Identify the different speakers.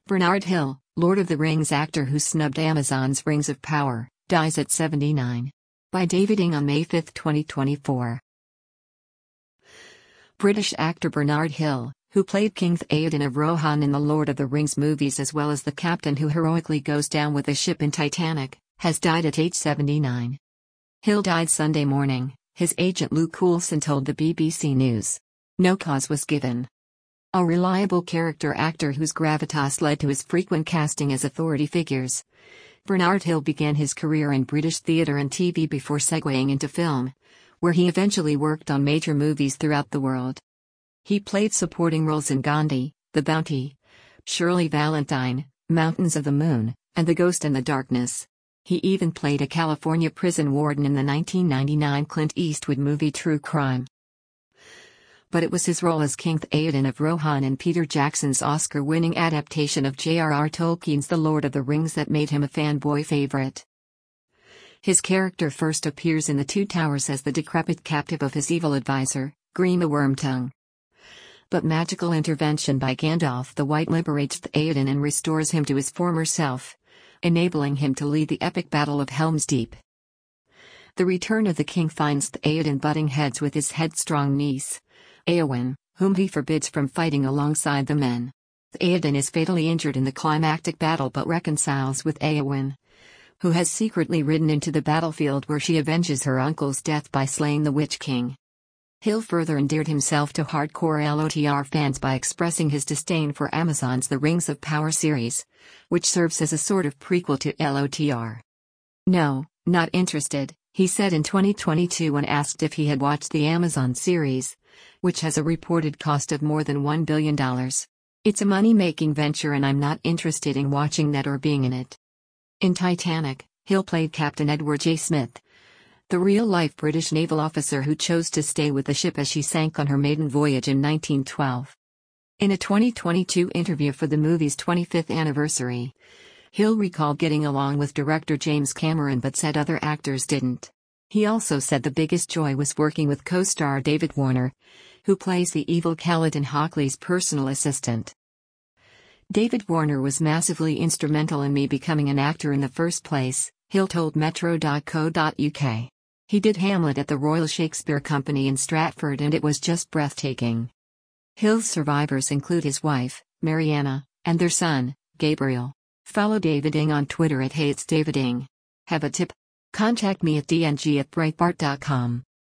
Speaker 1: Bernard Hill, Lord of the Rings actor who snubbed Amazon's Rings of Power, dies at 79. By David Ing on May 5, 2024. British actor Bernard Hill, who played King Theoden of Rohan in the Lord of the Rings movies as well as the captain who heroically goes down with the ship in Titanic, has died at age 79. Hill died Sunday morning, his agent Luke Coulson told the BBC News. No cause was given. A reliable character actor whose gravitas led to his frequent casting as authority figures. Bernard Hill began his career in British theatre and TV before segueing into film, where he eventually worked on major movies throughout the world. He played supporting roles in Gandhi, The Bounty, Shirley Valentine, Mountains of the Moon, and The Ghost in the Darkness. He even played a California prison warden in the 1999 Clint Eastwood movie True Crime. But it was his role as King Theoden of Rohan in Peter Jackson's Oscar-winning adaptation of J.R.R. Tolkien's The Lord of the Rings that made him a fanboy favorite. His character first appears in The Two Towers as the decrepit captive of his evil advisor, Grima Wormtongue. But magical intervention by Gandalf the White liberates Theoden and restores him to his former self, enabling him to lead the epic Battle of Helm's Deep. The return of the king finds Theoden butting heads with his headstrong niece, Eowyn, whom he forbids from fighting alongside the men. Theoden is fatally injured in the climactic battle but reconciles with Eowyn, who has secretly ridden into the battlefield where she avenges her uncle's death by slaying the Witch King. Hill further endeared himself to hardcore LOTR fans by expressing his disdain for Amazon's The Rings of Power series, which serves as a sort of prequel to LOTR. "No, not interested," he said in 2022 when asked if he had watched the Amazon series, which has a reported cost of more than $1 billion. "It's a money-making venture and I'm not interested in watching that or being in it." In Titanic, Hill played Captain Edward J. Smith, the real-life British naval officer who chose to stay with the ship as she sank on her maiden voyage in 1912. In a 2022 interview for the movie's 25th anniversary, Hill recalled getting along with director James Cameron but said other actors didn't. He also said the biggest joy was working with co-star David Warner, who plays the evil Kaladin Hockley's personal assistant. "David Warner was massively instrumental in me becoming an actor in the first place," Hill told Metro.co.uk. "He did Hamlet at the Royal Shakespeare Company in Stratford and it was just breathtaking." Hill's survivors include his wife, Mariana, and their son, Gabriel. Follow David Ing on Twitter at @HeyIt'sDavidIng. Have a tip? Contact me at dng@breitbart.com.